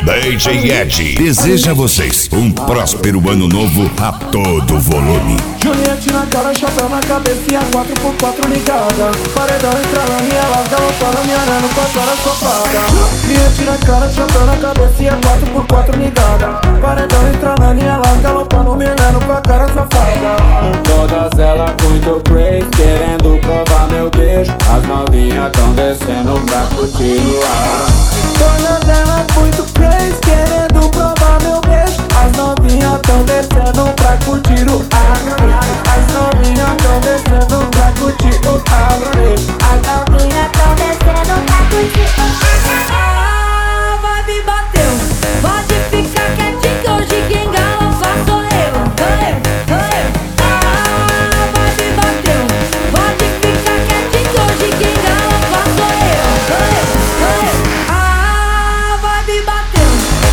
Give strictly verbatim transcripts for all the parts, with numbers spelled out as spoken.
D J Ed deseja a vocês um próspero ano novo a todo volume. Juliette na cara, chapéu na cabeça e a quatro por quatro ligada. Paredão entra na minha lasga, lotando minha nano com a cara soprada. Juliette na cara, chapéu na cabeça e a quatro por quatro ligada. Paredão entra na minha lasga, lotando minha nano com a cara safada. Todas elas muito crazy, querendo provar meu beijo. As novinhas tão descendo pra curtir o ar. Todas elas muito crazy, querendo provar meu beijo. As novinhas tão descendo pra curtir o ar. As novinhas tão descendo pra curtir o ar. As novinhas tão descendo pra curtir o ar. Ah, vai me bateu. Pode ficar quietinho que hoje quem galopa sou eu. Sou eu, sou eu. Ah, vai me bateu. Pode ficar quietinho que hoje quem galopa sou eu. Sou eu, sou eu. Ah, vai me bateu.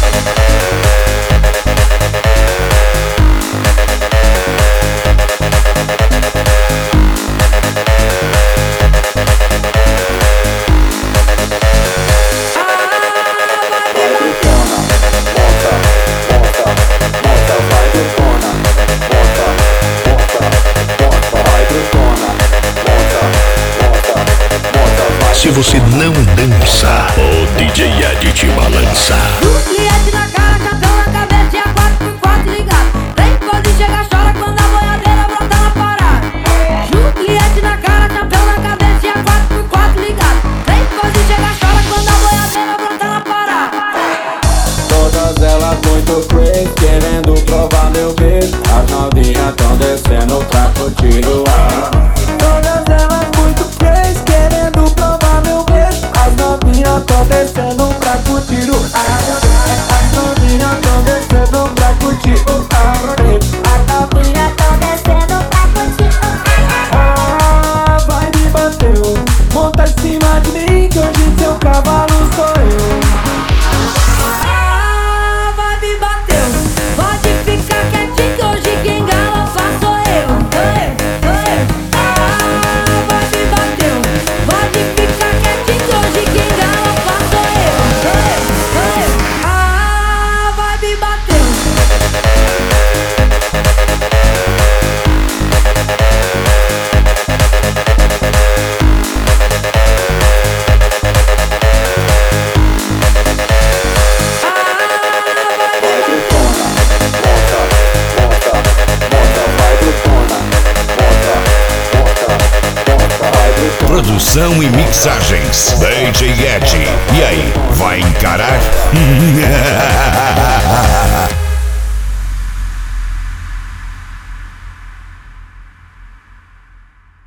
Se você não dança, o D J Ed te balança. Juliette na cara, chapéu na cabeça e a quatro por quatro ligado. Tem pode chegar, chora quando a boiadeira brota na parada. Juliette na cara, chapéu na cabeça e a quatro por quatro ligado. Tem pode chegar, chora quando a boiadeira brota na parada. Todas elas muito crazy, querendo provar meu beijo. As novinhas tão descendo pra curtir o ar. Todas elas muito crazy, querendo provar meu beijo. As novinhas tão descendo pra curtir o ar. As novinhas tão descendo pra curtir o ar. As novinhas tão descendo pra curtir o ar. Ah, vai me bateu. Monta em cima de mim que hoje seu cavalo sou eu. Ah, vai me bateu. Pode ficar quietinho que hoje quem galopa sou eu. Sou eu, sou eu. Ah, vai me bateu. Pode ficar quietinho que hoje quem galopa sou eu. Sou eu, sou eu. Ah, vai me bateu. Produção e mixagens D J Ed. E aí, vai encarar?